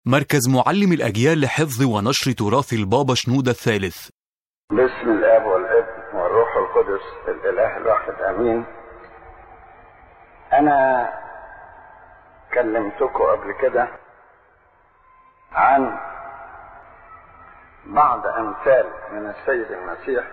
مركز معلم الأجيال لحفظ ونشر تراث البابا شنودة الثالث. باسم الآب والابن والروح القدس الإله الواحد آمين. أنا كلمتكم قبل كده عن بعض أمثال من السيد المسيح،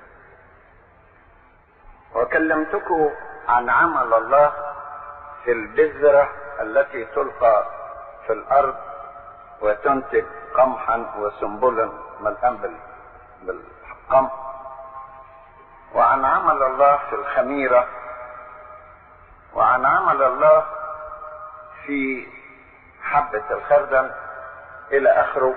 وكلمتكم عن عمل الله في البذرة التي تلقى في الأرض وتنتج قمحا وسنبلا ملآن بالقمح، وعن عمل الله في الخميرة، وعن عمل الله في حبة الخردل إلى آخره.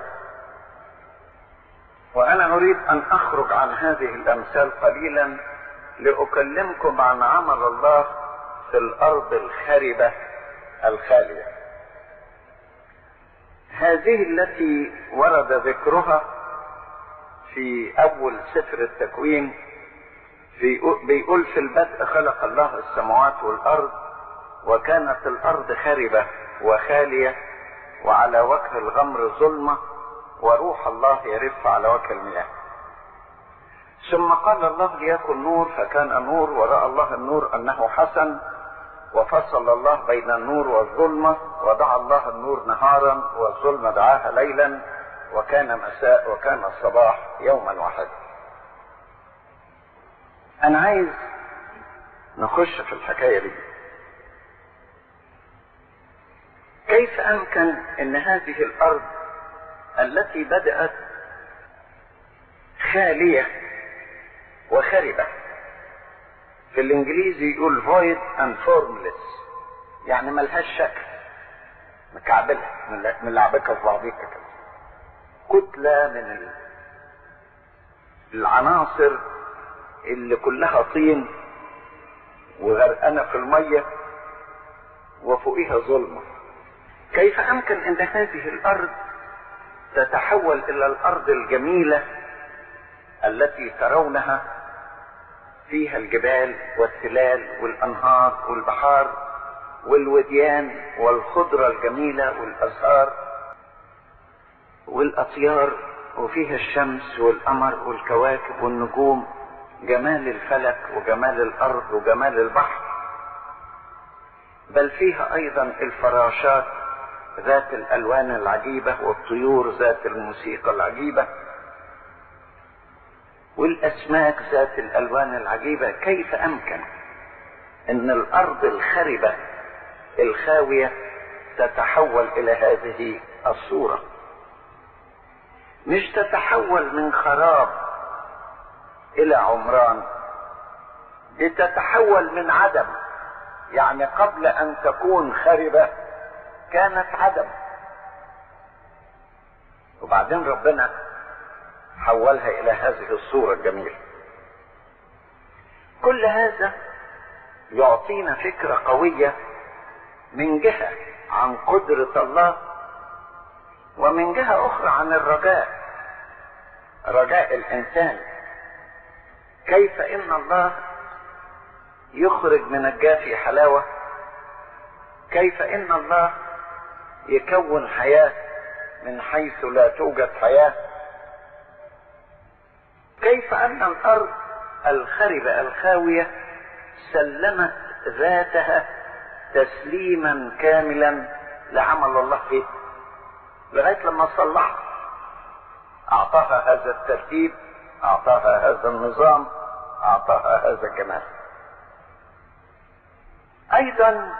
وأنا أريد أن أخرج عن هذه الأمثال قليلا لأكلمكم عن عمل الله في الأرض الخربة الخالية، هذه التي ورد ذكرها في أول سفر التكوين. بيقول في البدء خلق الله السماوات والأرض، وكانت الأرض خربة وخالية وعلى وجه الغمر ظلمة، وروح الله يرف على وجه المياه. ثم قال الله ليكن نور، فكان نور، ورأى الله النور أنه حسن، وفصل الله بين النور والظلمة، ودعا الله النور نهارا والظلمة دعاها ليلا، وكان مساء وكان الصباح يوما واحدا. أنا عايز نخش في الحكاية دي. كيف أمكن أن هذه الأرض التي بدأت خالية وخربة، في الإنجليزي يقول void and formless، يعني ملهاش شكل، مكعبلة ملعبكة في بعضيها كده، كتلة من العناصر اللي كلها طين وغرقانة في المية وفوقها ظلمة. كيف أمكن أن هذه الأرض تتحول إلى الأرض الجميلة التي ترونها، فيها الجبال والتلال والأنهار والبحار والوديان والخضرة الجميلة والأزهار والأطيار، وفيها الشمس والقمر والكواكب والنجوم، جمال الفلك وجمال الأرض وجمال البحر، بل فيها أيضا الفراشات ذات الألوان العجيبة والطيور ذات الموسيقى العجيبة والأسماك ذات الألوان العجيبة. كيف أمكن أن الأرض الخربة الخاوية تتحول إلى هذه الصورة؟ مش تتحول من خراب إلى عمران، دي تتحول من عدم، يعني قبل أن تكون خربة كانت عدم، وبعدين ربنا حولها إلى هذه الصورة الجميلة. كل هذا يعطينا فكرة قوية من جهة عن قدرة الله، ومن جهة أخرى عن الرجاء، رجاء الإنسان. كيف إن الله يخرج من الجافي حلاوة، كيف إن الله يكون حياة من حيث لا توجد حياة، كيف أن الأرض الخربة الخاوية سلمت ذاتها تسليما كاملا لعمل الله فيه لغاية لما صلحها، أعطاها هذا الترتيب، أعطاها هذا النظام، أعطاها هذا الجمال. أيضا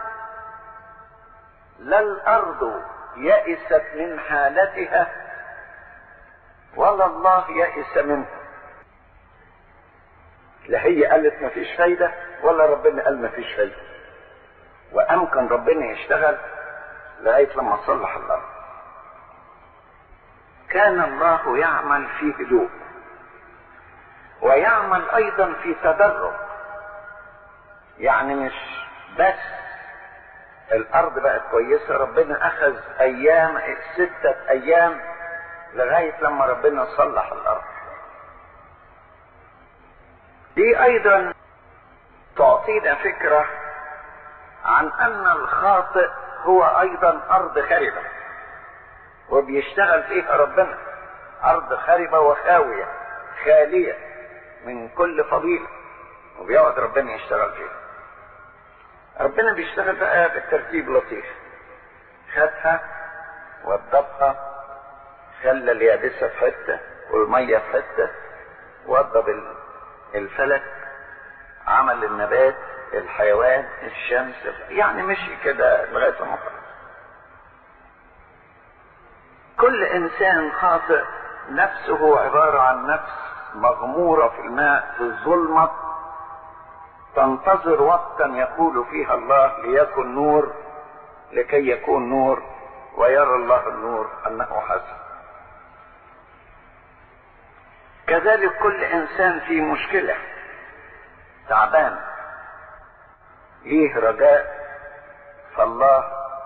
لا الأرض يئست من حالتها ولا الله يئس منها، لا هي قالت مفيش فايدة ولا ربنا قال مفيش فايدة، وأمكن ربنا يشتغل لغاية لما صلح الأرض. كان الله يعمل في هدوء، ويعمل أيضا في تدرج، يعني مش بس الأرض بقت كويسة، ربنا أخذ أيام 6 أيام لغاية لما ربنا صلح الأرض. دي أيضا تعطينا فكرة عن أن الخاطئ هو أيضا أرض خربة، وبيشتغل فيها ربنا. أرض خربة وخاوية خالية من كل فضيلة، وبيقعد ربنا يشتغل فيها. ربنا بيشتغل بقى بالترتيب لطيف، خدها وضبها، خلى اليابسة في حتة والمية في حتة، وضب الفلك، عمل النبات، الحيوان، الشمس، يعني مشي كده لغاية ما خلص. كل انسان خاطئ نفسه عبارة عن نفس مغمورة في الماء في الظلمة، تنتظر وقتا يقول فيها الله ليكن نور لكي يكون نور، ويرى الله النور انه حسن. كذلك كل انسان في مشكلة تعبان ليه رجاء، فالله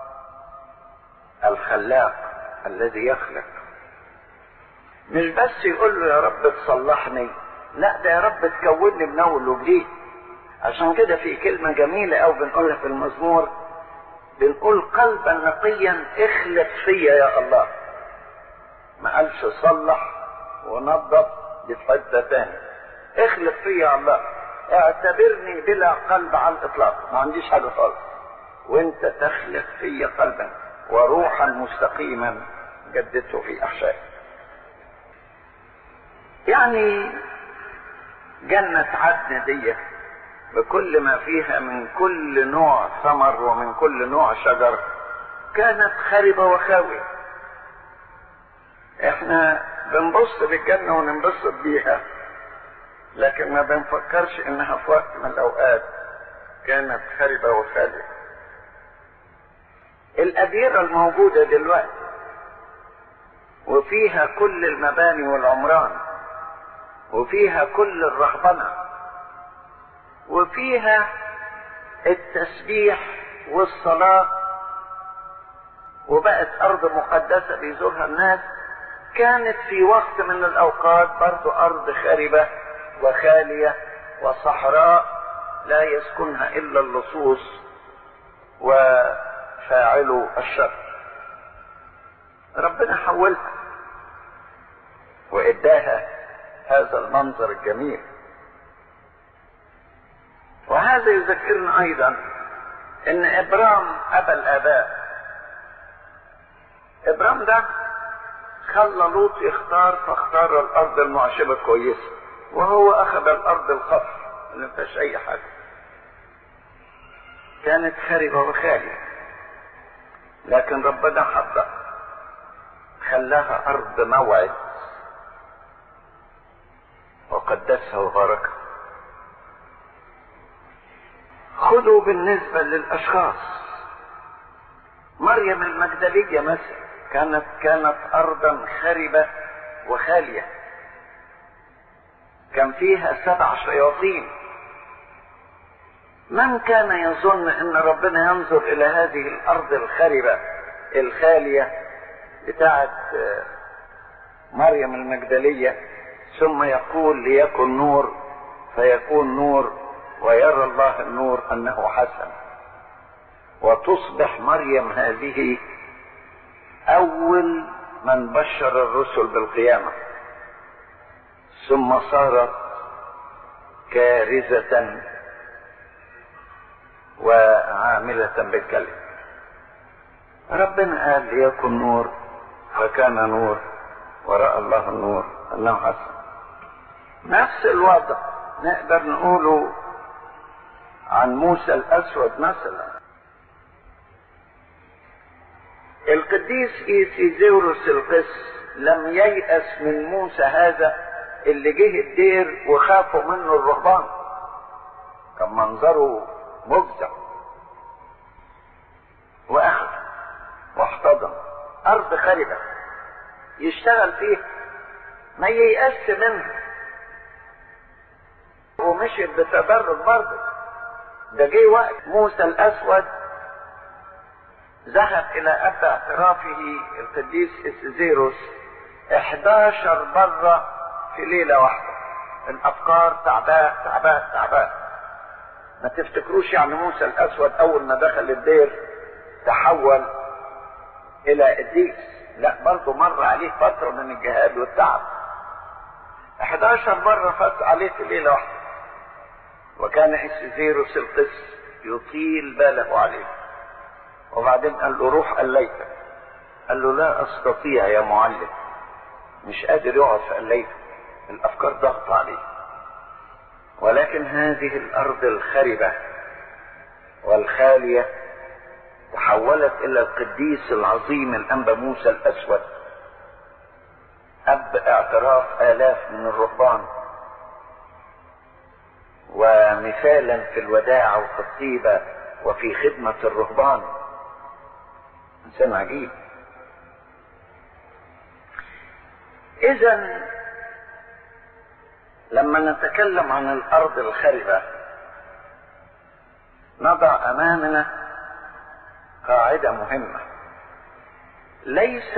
الخلاق الذي يخلق مش بس يقول له يا رب تصلحني، لا ده يا رب تكونني من اول وجديد. عشان كده في كلمة جميلة او بنقولها في المزمور، بنقول قلبا نقيا اخلق فيا يا الله. ما قالش صلح ونظف دي في حته تاني، اخلق فيا يا الله، اعتبرني بلا قلب على الاطلاق، ما عنديش حاجه خالص، وانت تخلق فيا قلبا وروحا مستقيما جددته في احشائي. يعني جنة عدن دي بكل ما فيها من كل نوع ثمر ومن كل نوع شجر كانت خربة وخاوية. احنا بنبص للجنة وننبسط بيها، لكن ما بنفكرش انها في وقت من الاوقات كانت خربة وخالية. الأديرة الموجودة دلوقتي وفيها كل المباني والعمران، وفيها كل الرهبنة، وفيها التسبيح والصلاة، وبقت أرض مقدسة بيزورها الناس، كانت في وقت من الأوقات برضو أرض خاربة وخالية وصحراء لا يسكنها إلا اللصوص وفاعلوا الشر. ربنا حولها وإداها هذا المنظر الجميل. وهذا يذكرنا أيضا إن إبرام أبا الآباء، إبرام ده خلى لوط يختار، فاختار الأرض المعشبة كويسة، وهو أخذ الأرض الخفر اللي مفيهاش أي حاجة، كانت خاربة وخالية، لكن ربنا حطها خلاها أرض موعد وقدسها وباركها. خذوا بالنسبة للأشخاص، مريم المجدلية مثلا كانت أرضا خربة وخالية، كان فيها 7 شياطين. من كان يظن أن ربنا ينظر إلى هذه الأرض الخربة الخالية بتاعت مريم المجدلية ثم يقول ليكن نور فيكون نور، ويرى الله النور أنه حسن، وتصبح مريم هذه أول من بشر الرسل بالقيامة، ثم صارت كارزة وعاملة بالكلمة. ربنا قال ليكن نور فكان نور، ورأى الله النور أنه حسن. نفس الوضع نقدر نقوله عن موسى الأسود مثلا. القديس إيسيزوروس القس لم ييأس من موسى هذا اللي جه الدير وخافوا منه الرهبان، كان منظره مفزع، وأخذ واحتضن أرض خربة يشتغل فيها، ما ييأس منها، ومشي بتدرج برضه. ده جه وقت موسى الأسود ذهب إلى أب اعترافه القديس إيسيزوروس 11 مرة في ليلة واحدة. الأفكار تعبان. ما تفتكروش يعني موسى الأسود أول ما دخل الدير تحول إلى قديس، لا، برضه مر عليه فترة من الجهاد والتعب. 11 مرة فات عليه في ليلة واحدة. وكان إسيزيروس القس يطيل باله عليه. وبعدين قال له روح قليتك. قال له لا أستطيع يا معلم، مش قادر يقعد في قليتك، الأفكار ضغط عليه. ولكن هذه الأرض الخربة والخالية تحولت إلى القديس العظيم الأنبا موسى الأسود، أب اعتراف آلاف من الرهبان، ومثالا في الوداع وفي الطيبة وفي خدمة الرهبان. إنسان عجيب. إذن لما نتكلم عن الأرض الخربة نضع أمامنا قاعدة مهمة. ليس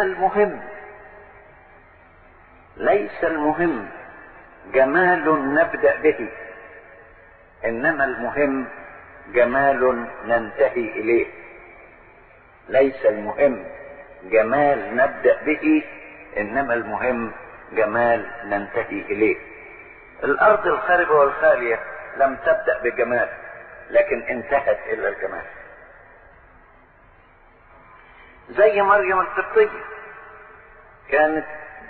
المهم جمال نبدأ به، إنما المهم جمال ننتهي إليه. ليس المهم جمال نبدأ به، إنما المهم جمال ننتهي إليه. الأرض الخاربة والخالية لم تبدأ بجمال، لكن انتهت إلى الجمال. زي مريم القبطية كانت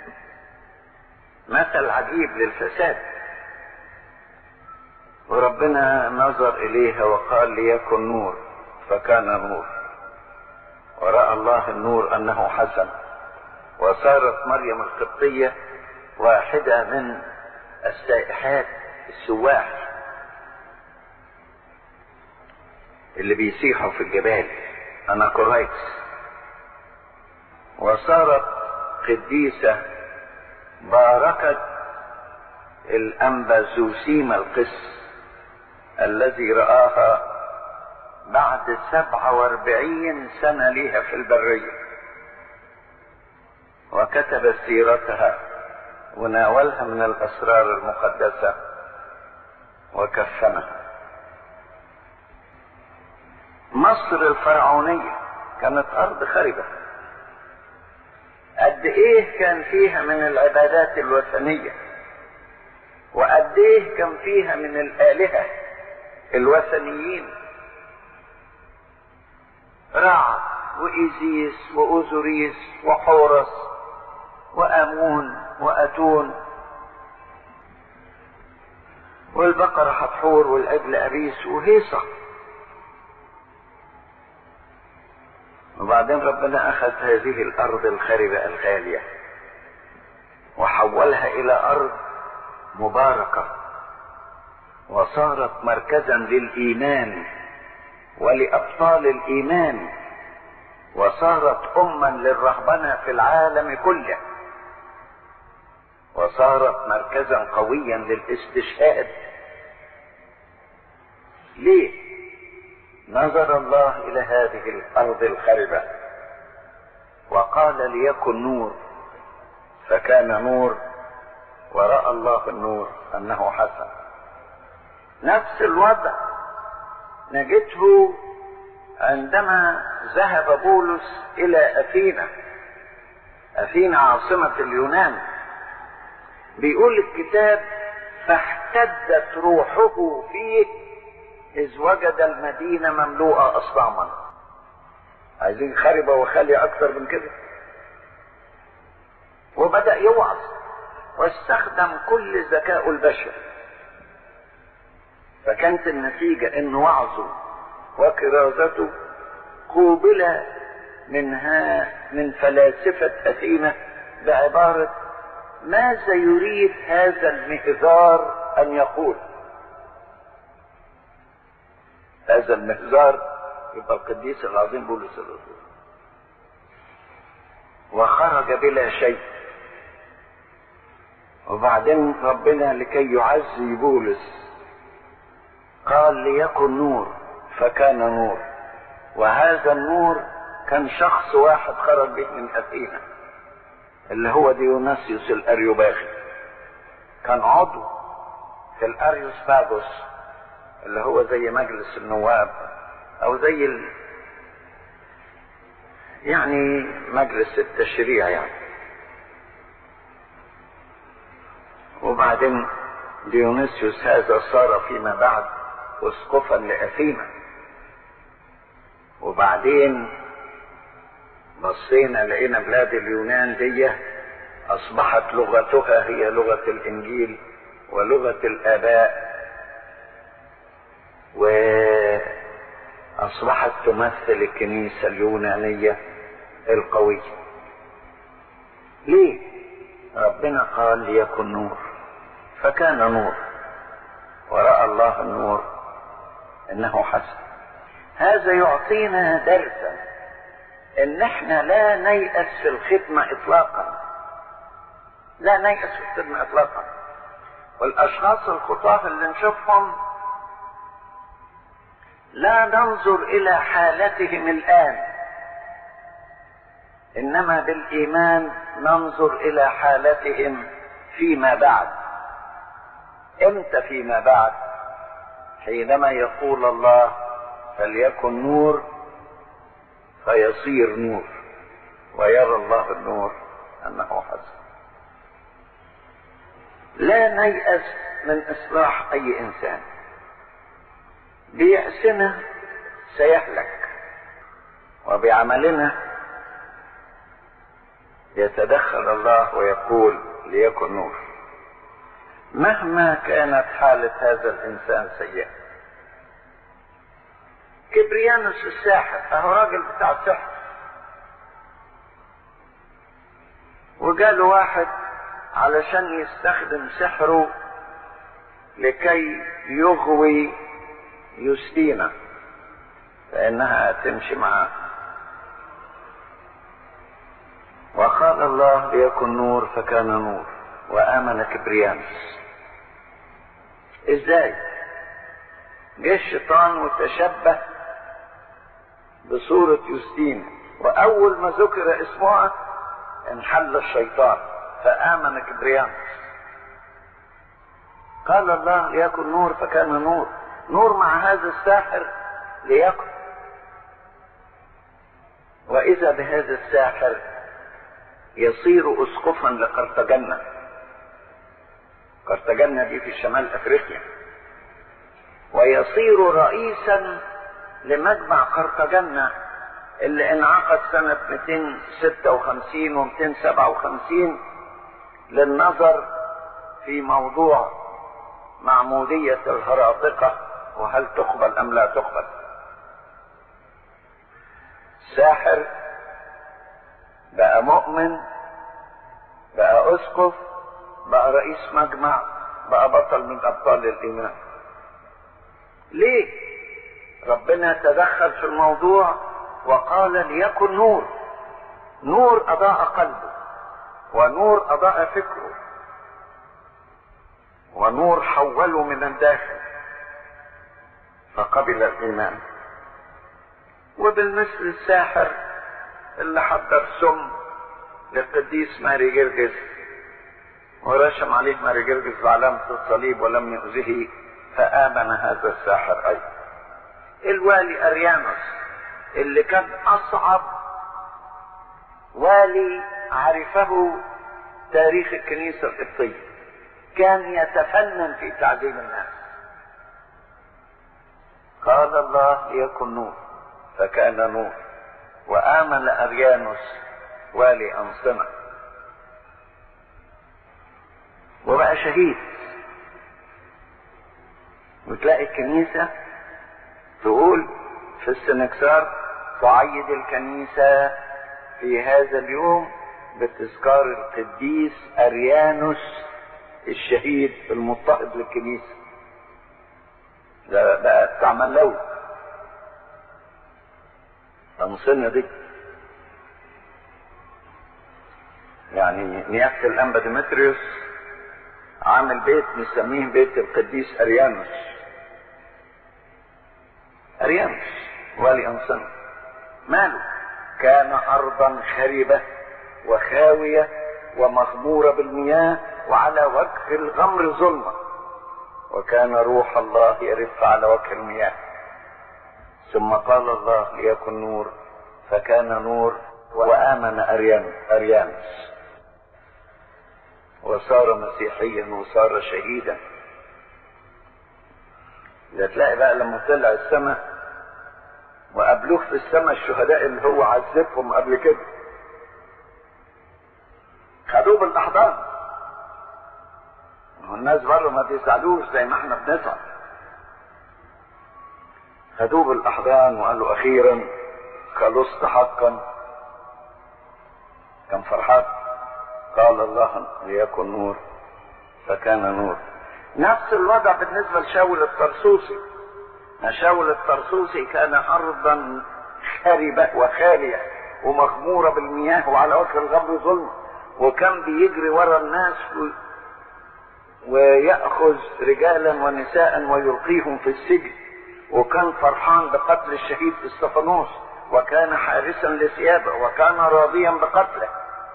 مثل عجيب للفساد، وربنا نظر إليها وقال ليكن نور فكان نور، ورأى الله النور أنه حسن، وصارت مريم القبطية واحدة من السائحات السواح اللي بيسيحوا في الجبال، أناكورايتس، وصارت قديسة باركت الأنبا زوسيم القس الذي رآها بعد 47 سنة ليها في البرية، وكتب سيرتها وناولها من الأسرار المقدسة وكفنها. مصر الفرعونية كانت أرض خربة، قد إيه كان فيها من العبادات الوثنية، وقد إيه كان فيها من الآلهة الوثنيين، رع وإيزيس وأوزوريس وحورس وآمون وأتون، والبقرة حتحور والعجل أبيس وهيصة. وبعدين ربنا أخذ هذه الأرض الخربة الخالية وحولها إلى أرض مباركة، وصارت مركزا للإيمان ولأبطال الإيمان، وصارت أما للرهبنة في العالم كله، وصارت مركزا قويا للاستشهاد. ليه؟ نظر الله إلى هذه الأرض الخربة وقال ليكن نور فكان نور، ورأى الله النور أنه حسن. نفس الوضع نجده عندما ذهب بولس إلى أثينا عاصمة اليونان. بيقول الكتاب فاحتدت روحه فيه إذ وجد المدينة مملوءة أصناما. عايزين خربة وخالية أكثر من كده؟ وبدأ يوعظ واستخدم كل ذكاء البشر، فكانت النتيجة إن وعظه وكرازته قوبل من فلاسفة أثينا بعبارة ماذا يريد هذا المهذار أن يقول؟ هذا المهذار يبقى القديس العظيم بولس الرسول. وخرج بلا شيء. وبعدين ربنا لكي يعزي بولس قال ليكن نور فكان نور، وهذا النور كان شخص واحد خرج به من أثينا اللي هو ديوناسيوس الأريوباغي، كان عضو في الأريوس باغوس اللي هو زي مجلس النواب او زي يعني مجلس التشريع يعني. وبعدين ديونيسيوس هذا صار فيما بعد اسقفا لأثينا. وبعدين بصينا لقينا بلاد اليونان دي اصبحت لغتها هي لغة الانجيل ولغة الاباء، واصبحت تمثل الكنيسة اليونانية القوية. ليه؟ ربنا قال ليكن نور فكان نور، ورأى الله النور انه حسن. هذا يعطينا درسا ان احنا لا نيأس في الخدمة اطلاقا، لا نيأس في الخدمة اطلاقا. والاشخاص الخطاة اللي نشوفهم لا ننظر الى حالتهم الان، انما بالايمان ننظر الى حالتهم فيما بعد. امتى فيما بعد؟ حينما يقول الله فليكن نور فيصير نور، ويرى الله النور انه حسن. لا نيأس من اصلاح اي انسان، بيأسنا سيهلك، وبعملنا يتدخل الله ويقول ليكن نور، مهما كانت حالة هذا الانسان سيئة. كبريانوس الساحر اهو راجل بتاع سحر، وجاله واحد علشان يستخدم سحره لكي يغوي يوستينا فانها تمشي معاه، وقال الله ليكن نور فكان نور، وآمن كبريانوس. ازاي؟ جه الشيطان وتشبه بصورة يوستينا، واول ما ذكر اسمها انحل الشيطان فآمن كبريانوس. قال الله ليكن نور فكان نور، نور مع هذا الساحر ليكن. واذا بهذا الساحر يصير اسقفا لقرطاجنة. قرطاجنة دي في شمال افريقيا، ويصير رئيسا لمجمع قرطاجنة اللي انعقد سنة 256 و 257 للنظر في موضوع معمودية الهراطقة وهل تقبل ام لا تقبل. ساحر بقى مؤمن، بقى اسقف، بقى رئيس مجمع، بقى بطل من ابطال الايمان. ليه؟ ربنا تدخل في الموضوع وقال ليكن نور. نور اضاء قلبه، ونور اضاء فكره، ونور حوله من الداخل فقبل الايمان. وبالمثل الساحر اللي حضر سم للقديس ماري جرجس ورشم عليه ماري جرجس بعلامة الصليب ولم يؤذه، فآمن هذا الساحر أيضا. الوالي أريانوس اللي كان أصعب والي عرفه تاريخ الكنيسة القبطية، كان يتفنن في تعذيب الناس. قال الله ليكن نور فكان نور، وآمن أريانوس والي أنصنة وبقى شهيد. وتلاقي الكنيسة تقول في السنكسار تعيد الكنيسة في هذا اليوم بتذكار القديس أريانوس الشهيد المضطهد للكنيسة. ده بقى تعمل له أنصنة دي، يعني نيافة الأنبا ديمتريوس عامل بيت نسميه بيت القديس أريانوس. أريانوس والي أنصنة ماله؟ كان أرضا خربة وخاوية ومغمورة بالمياه وعلى وجه الغمر ظلمة، وكان روح الله يرف على وجه المياه. ثم قال الله ليكن نور فكان نور، وآمن أريانوس وصار مسيحيا وصار شهيدا. ده تلاقي بقى لما طلع السماء وقابلوه في السماء الشهداء اللي هو عذبهم قبل كده، خدوه بالاحضان. والناس بره ما بيساعدوش زي ما احنا بنسعد. خدوه بالاحضان وقالوا اخيرا خلصت حقا. كان فرحان. قال الله ليكن نور فكان نور. نفس الوضع بالنسبه لشاول الطرسوسي. شاول الطرسوسي كان ارضا خربه وخاليه ومغموره بالمياه وعلى وجه الغمر ظلم، وكان بيجري ورا الناس ويأخذ رجالا ونساء ويلقيهم في السجن، وكان فرحان بقتل الشهيد استفانوس، وكان حارسا لثيابه، وكان راضيا بقتله.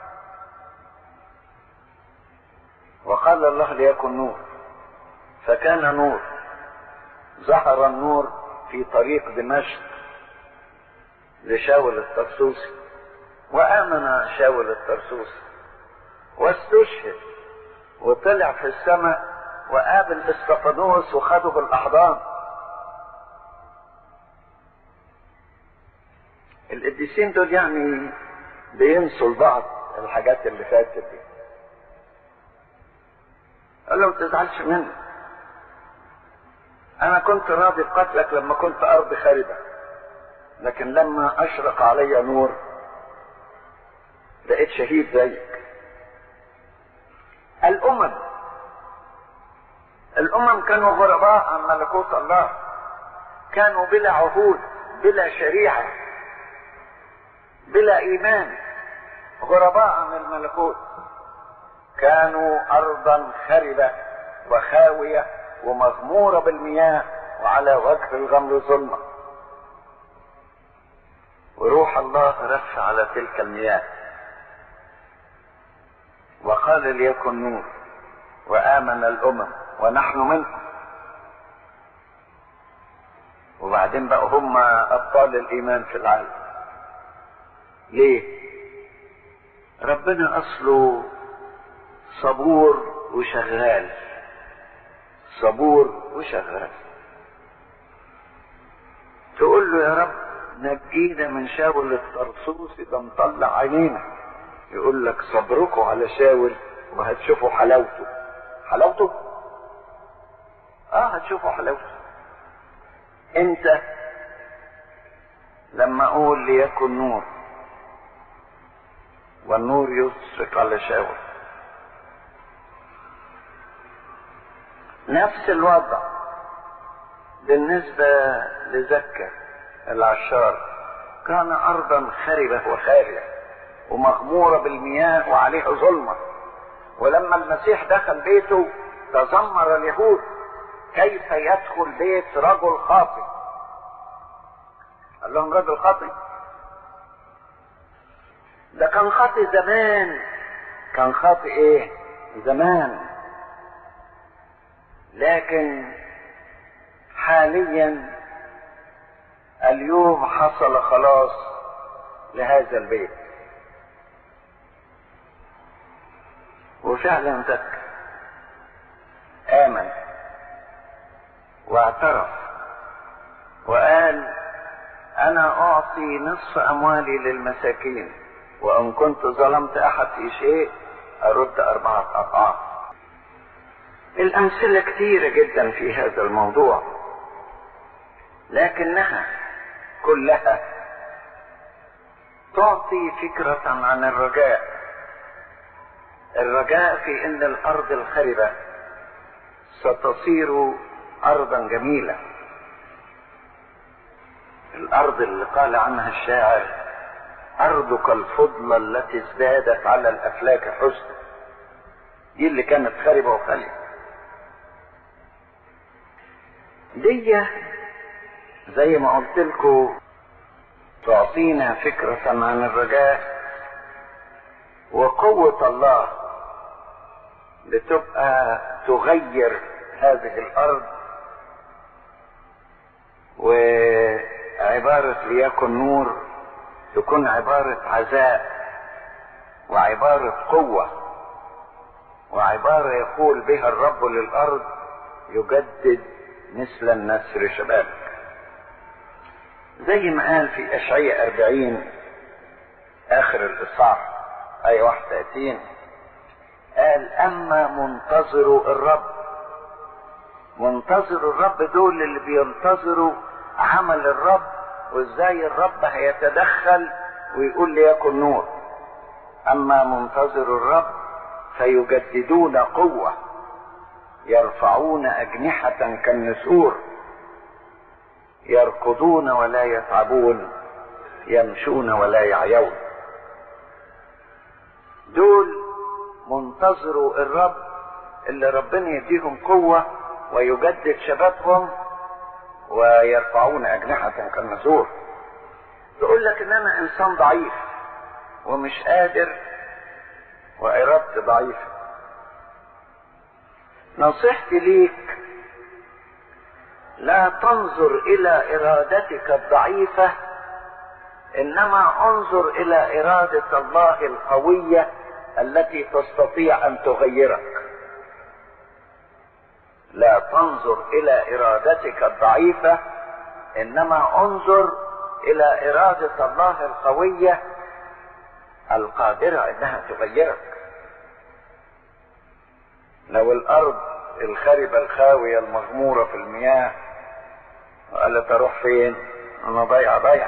وقال الله ليكن نور فكان نور. ظهر النور في طريق دمشق لشاول الطرسوسي، وآمن شاول الطرسوسي واستشهد وطلع في السماء وقابل استفانوس وخده بالاحضان. القديسين دول يعني بينسوا لبعض الحاجات اللي فاتت دي. قال له ما تزعلش مني، انا كنت راضي بقتلك لما كنت ارض خاربه، لكن لما اشرق علي نور بقيت شهيد زيك. الامم كانوا غرباء عن ملكوت الله، كانوا بلا عهود، بلا شريعه، بلا ايمان، غرباء عن الملكوت. كانوا ارضا خربه وخاويه ومغموره بالمياه وعلى وجه الغمر ظلمه، وروح الله رف على تلك المياه وقال ليكن نور وآمن الأمم ونحن منهم. وبعدين بقى هم أبطال الإيمان في العالم. ليه؟ ربنا أصله صبور وشغال، صبور وشغال. تقول له يا رب نجينا من شاول الطرسوسي ده مطلع عينينا، يقول لك صبركم على شاول وهتشوفوا حلاوته. حلاوته؟ هتشوفوا حلاوته. انت لما اقول ليكن نور والنور يشرق على شاول. نفس الوضع بالنسبة لزكا العشار، كان ارضا خربة وخالية ومغمورة بالمياه وعليها ظلمة، ولما المسيح دخل بيته تذمر اليهود: كيف يدخل بيت رجل خاطئ؟ قال لهم رجل خاطئ؟ ده كان خاطئ زمان. كان خاطئ ايه؟ زمان. لكن حاليا اليوم حصل خلاص لهذا البيت. وفعلا زكى، آمن واعترف وقال: أنا أعطي نصف أموالي للمساكين، وإن كنت ظلمت أحد في شيء أرد 4 أضعاف. الأمثلة كثيرة جدا في هذا الموضوع، لكنها كلها تعطي فكرة عن الرجاء. الرجاء في ان الارض الخربة ستصير ارضا جميلة. الارض اللي قال عنها الشاعر: ارضك الفضلى التي ازدادت على الافلاك حسنا. دي اللي كانت خربة وخالية. دي زي ما قلت لكم تعطينا فكرة عن الرجاء وقوة الله بتبقى تغير هذه الارض. وعبارة ليكن نور تكون عبارة عزاء وعبارة قوة وعبارة يقول بها الرب للأرض يجدد مثل النسر شبابك. زي ما قال في أشعياء 40 آخر الإصحاح آية 31 قال أما منتظروا الرب. منتظروا الرب دول اللي بينتظروا عمل الرب وازاي الرب هيتدخل ويقول ليكن نور. أما منتظروا الرب فيجددون قوة، يرفعون أجنحة كالنسور، يركضون ولا يتعبون، يمشون ولا يعيون. دول منتظروا الرب اللي ربنا يديهم قوة ويجدد شبابهم ويرفعون أجنحة كالنسور. تقول لك ان انا انسان ضعيف ومش قادر وارادتي ضعيفة. نصيحتي ليك لا تنظر الى ارادتك الضعيفة، انما انظر الى ارادة الله القوية التي تستطيع ان تغيرك. لا تنظر الى ارادتك الضعيفة، انما انظر الى ارادة الله القوية القادرة انها تغيرك. لو الارض الخربة الخاوية المغمورة في المياه وقالت اروح فين؟ انا ضيع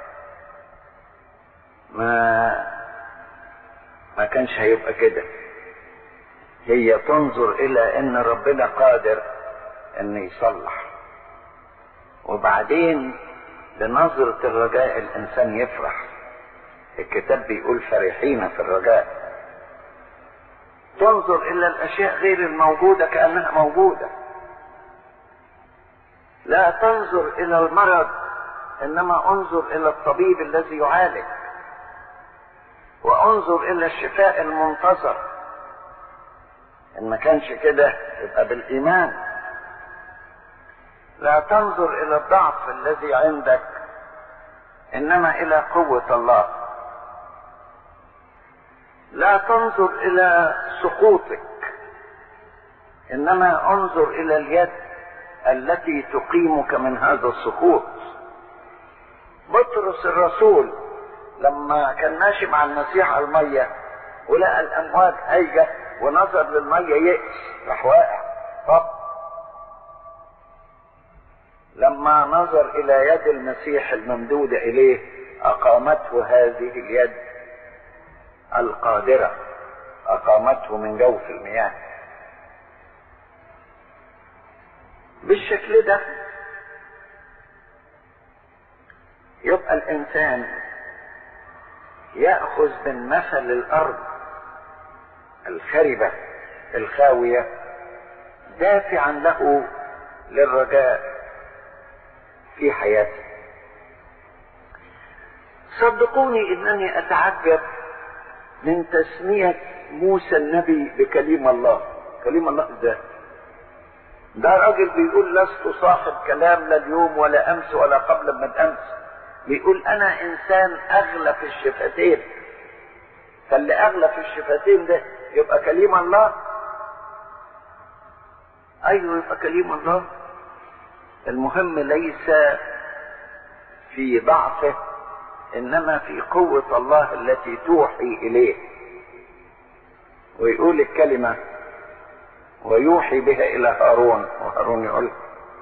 ما كانش هيبقى كده. هي تنظر الى ان ربنا قادر ان يصلح، وبعدين بنظرة الرجاء الانسان يفرح. الكتاب بيقول فرحين في الرجاء. تنظر الى الاشياء غير الموجودة كأنها موجودة. لا تنظر الى المرض، انما انظر الى الطبيب الذي يعالج، وانظر الى الشفاء المنتظر. ان ما كانش كده يبقى بالايمان. لا تنظر الى الضعف الذي عندك، انما الى قوة الله. لا تنظر الى سقوطك، انما انظر الى اليد التي تقيمك من هذا السقوط. بطرس الرسول لما كان ماشي مع المسيح على المية ولقى الامواج هايجة ونظر للمية يئس راح واقع. طب لما نظر الى يد المسيح الممدودة اليه اقامته هذه اليد القادرة، اقامته من جوف المياه. بالشكل ده يبقى الانسان يأخذ من مثل الارض الخربة الخاوية دافعا له للرجاء في حياته. صدقوني انني اتعجب من تسمية موسى النبي بكليم الله. كليم الله ازاي؟ ده راجل بيقول لست صاحب كلام لا اليوم ولا امس ولا قبل من امس. بيقول انا انسان اغلى في الشفتين. فاللي اغلى في الشفتين ده يبقى كليم الله. ايوه يبقى كليم الله. المهم ليس في ضعفه، انما في قوة الله التي توحي اليه. ويقول الكلمة ويوحي بها الى هارون، وهارون يقول.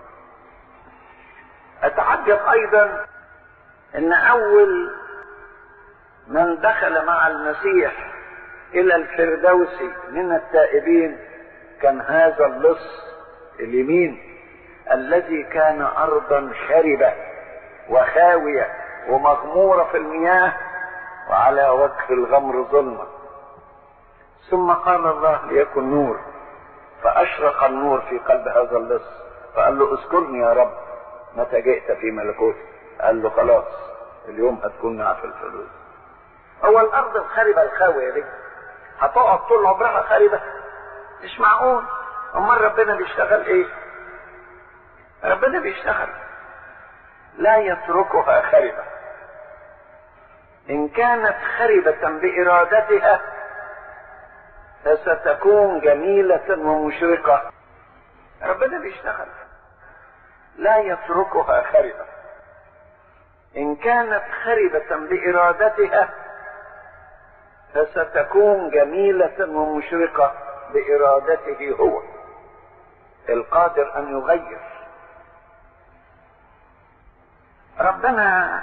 اتعجب ايضا ان اول من دخل مع المسيح الى الفردوس من التائبين كان هذا اللص اليمين الذي كان ارضا خربة وخاوية ومغمورة في المياه وعلى وجه الغمر ظلمة. ثم قال الله ليكن نور، فاشرق النور في قلب هذا اللص. فقال له اذكرني يا رب متى جئت في ملكوتي. قال له خلاص اليوم هتكون معي في الفردوس. هو الارض الخربة الخاوية دي هتقعد طول عمرها خربة؟ مش معقول. امال ربنا بيشتغل ايه؟ ربنا بيشتغل لا يتركها خربة. إن كانت خربة بإرادتها فستكون جميلة ومشرقة. ربنا بيشتغل، لا يتركها خربة. إن كانت خربة بإرادتها فستكون جميلة ومشرقة بإرادته هو القادر أن يغير. ربنا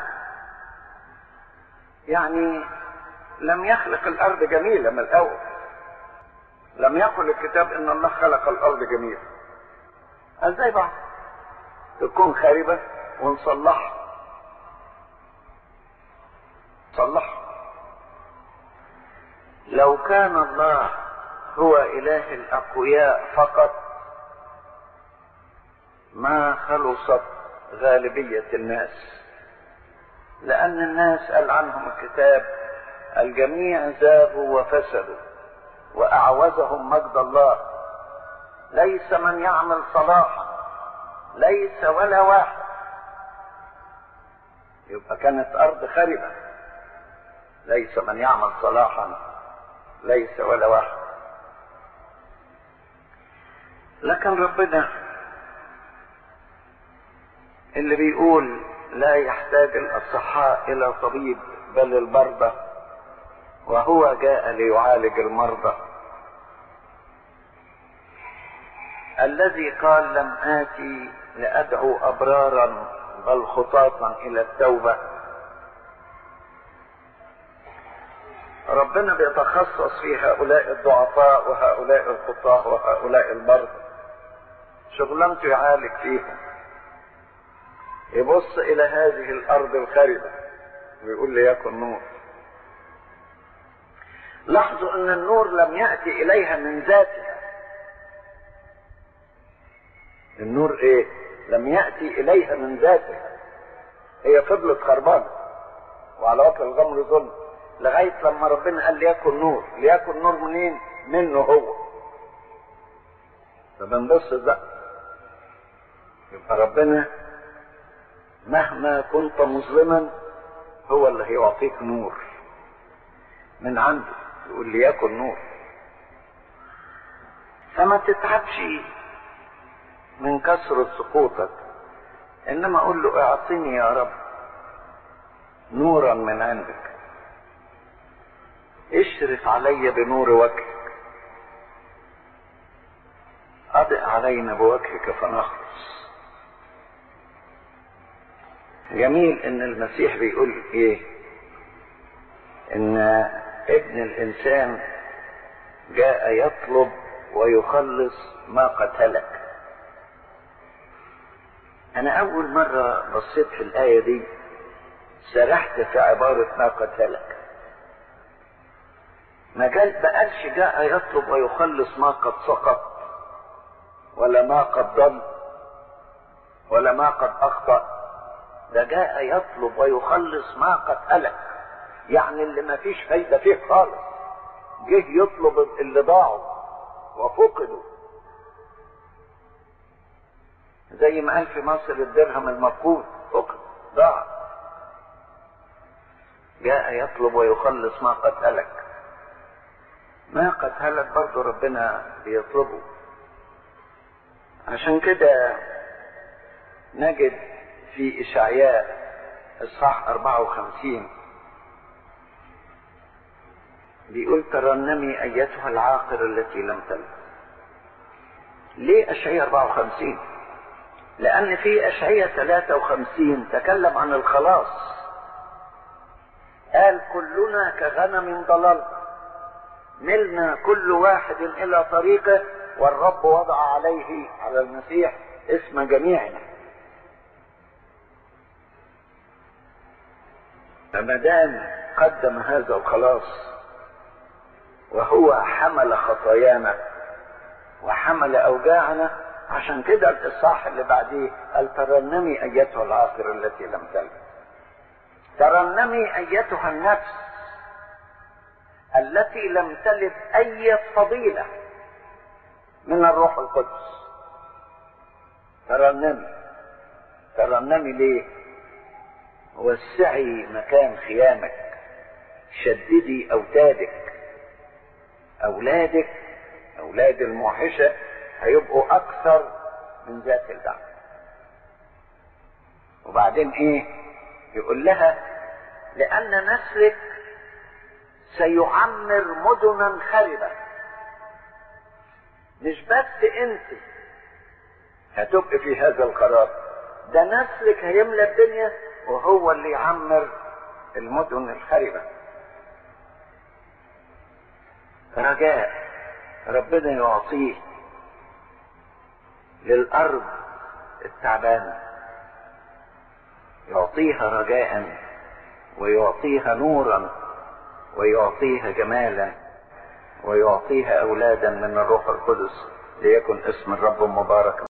يعني لم يخلق الأرض جميلة من الأول. لم يقل الكتاب إن الله خلق الأرض جميلة. ازاي بقى تكون خاربة ونصلحها؟ لو كان الله هو إله الأقوياء فقط ما خلصت غالبية الناس، لأن الناس قال عنهم الكتاب الجميع زاغوا وفسدوا وأعوزهم مجد الله، ليس من يعمل صلاحا، ليس ولا واحد. يبقى كانت أرض خربة، ليس من يعمل صلاحا، ليس ولا واحد. لكن ربنا اللي بيقول لا يحتاج الأصحاء إلى طبيب بل المرضى، وهو جاء ليعالج المرضى، الذي قال لم آتي لأدعو أبرارا بل خطاطا إلى التوبة. ربنا بيتخصص في هؤلاء الضعفاء وهؤلاء الخطاة وهؤلاء المرضى، شغلانته يعالج فيهم. يبص إلى هذه الأرض الخربة ويقول ليكن نور. لاحظوا أن النور لم يأتي إليها من ذاتها. النور إيه؟ لم يأتي إليها من ذاتها، هي فضلت خربانة وعلى وجه الغمر ظلم لغاية لما ربنا قال ليكن نور. ليكن نور منين؟ منه هو. فبنبص ده، يبقى ربنا مهما كنت مظلما هو اللي هيعطيك نور من عنده، يقول ليكن نور. فما تتعبش من كثرة سقوطك، انما اقول له اعطني يا رب نورا من عندك، اشرف علي بنور وجهك، اضئ علينا بوجهك فنخلص. جميل ان المسيح بيقول ايه؟ ان ابن الانسان جاء يطلب ويخلص ما قد هلك. انا اول مرة بصيت في الاية دي سرحت في عبارة ما قد هلك. ما قالش جاء يطلب ويخلص ما قد سقط ولا ما قد ضل ولا ما قد اخطأ، ده جاء يطلب ويخلص ما قد هلك، يعني اللي ما فيش فايدة فيه خالص جه يطلب اللي ضاعوا وفقدوا. زي ما قال في مصر الدرهم المفقود فقد ضاع. جاء يطلب ويخلص ما قد هلك. ما قد هلك برضه ربنا بيطلبه. عشان كده نجد في إشعياء إصحاح 54 بيقول ترنمي أيتها العاقر التي لم تلد. ليه أشعياء 54؟ لأن في أشعياء 53 تكلم عن الخلاص، قال كلنا كغنم ضللنا ملنا كل واحد إلى طريقه والرب وضع عليه على المسيح اسم جميعنا. فما دام قدم هذا الخلاص وهو حمل خطايانا وحمل أوجاعنا، عشان كده الإصحاح اللي بعديه قال ترنمي أيتها العاقر التي لم تلد. ترنمي أيتها النفس التي لم تلد أي فضيلة من الروح القدس. ترنمي ليه؟ وسعي مكان خيامك شددي أوتادك. أولاد الموحشة هيبقوا أكثر من ذات البعث. وبعدين إيه؟ يقول لها لأن نسلك سيعمر مدنا خربة. مش بس أنت هتبقى في هذا الخراب، ده نسلك هيملى الدنيا وهو اللي يعمر المدن الخربة. رجاء ربنا يعطيه للأرض التعبانة، يعطيها رجاء ويعطيها نورا ويعطيها جمالا ويعطيها أولادا من الروح القدس، ليكن اسم الرب مبارك.